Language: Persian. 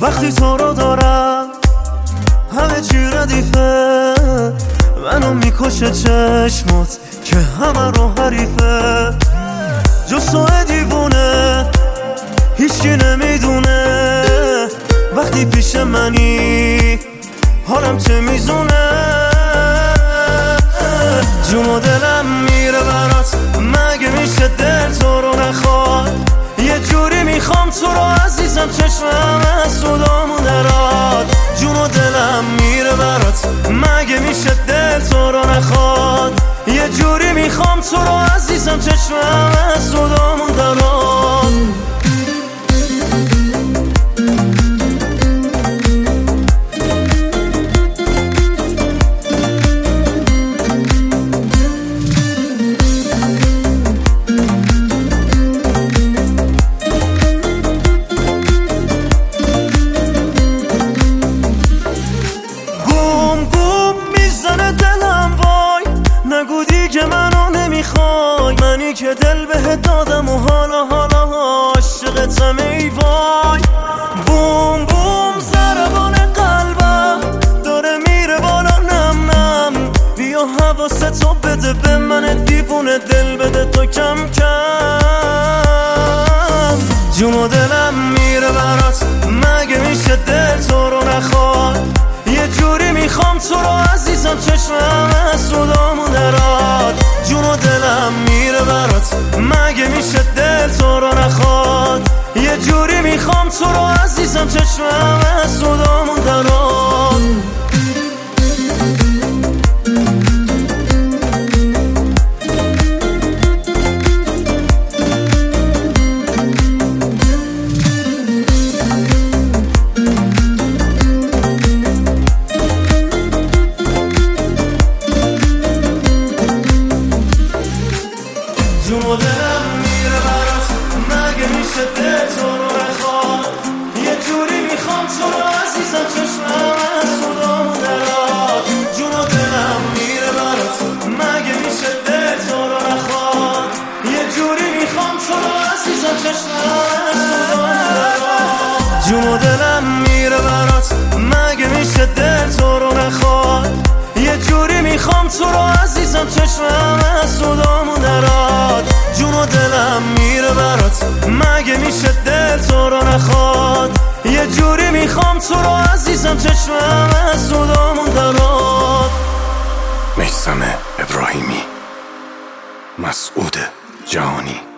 وقتی تو رو دارم همه چی ردیفه، منو میکشه چشمات که همه رو حریفه. جز تو دیوونه هیچکی نمیدونه وقتی پیش منی حالم چه میزونه. جون و دلم میره برات، مگه میشه دل تو رو نخواد؟ یه جوری میخوام تو رو عزیزم، چشمم از صدامون دراد. جون و دلم میره برات، مگه میشه دل تو رو نخواد؟ یه جوری میخوام تو رو عزیزم، چشمم از صدامون دراد. که منو نمیخوای، منی که دل بهت دادم و حالا عاشقتم ای وای. بوم بوم ضربان قلبم داره میره بالا نم نم، بیا حواستو بده به من دیوونه، دل بده تو کم کم. جون و دلم میره برات، مگه میشه دل تو رو نخواد؟ یه جوری میخوام تو رو عزیزم، چشمم از صدامون دراد. جون و دلم میره برات، مگه میشه دل تو رو نخواد؟ یه جوری میخوام تو رو عزیزم، چشمم از صدامون دراد. جون و دلم میره برات، مگه میشه دل تو رو نخواد؟ یه جوری میخوام تو رو عزیزم، چشمم از صدامون دراد. جون و دلم میره برات، مگه میشه دل تو رو نخواد؟ یه جوری میخوام تو رو عزیزم، چشمم از صدامون دراد. جون و دلم میره برات، مگه میشه دل تو رو نخواد؟ یه جوری میخوام تو رو عزیزم، چشمم از صدامون دراد. جون و دلم میره برات، مگه میشه دل تو رو نخواد؟ یه جوری میخوام تو رو عزیزم، چشمم از صدامون دراد. میثم ابراهیمی، مسعود جهانی.